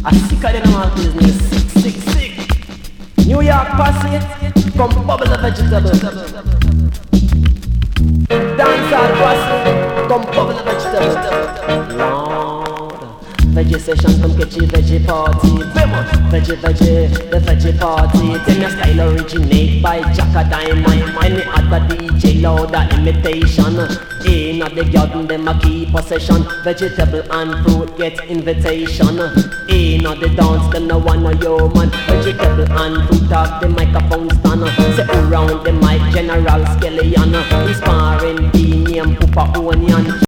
A sicker than all business. Sick. New York posse, come bubble the vegetable. Dancehall posse, come bubble the vegetable. Lord, veggie session, come catch a veggie party. Veggie, the veggie party. Tell me style originate by Jacka Diamond. Any other DJ louder imitation. In the garden them a keep possession. Vegetable and fruit get invitation. In the dance them no one no human. Vegetable and fruit talk the microphone stand. Say around the mic General Skeleton. Inspiring the name Pupa Onion.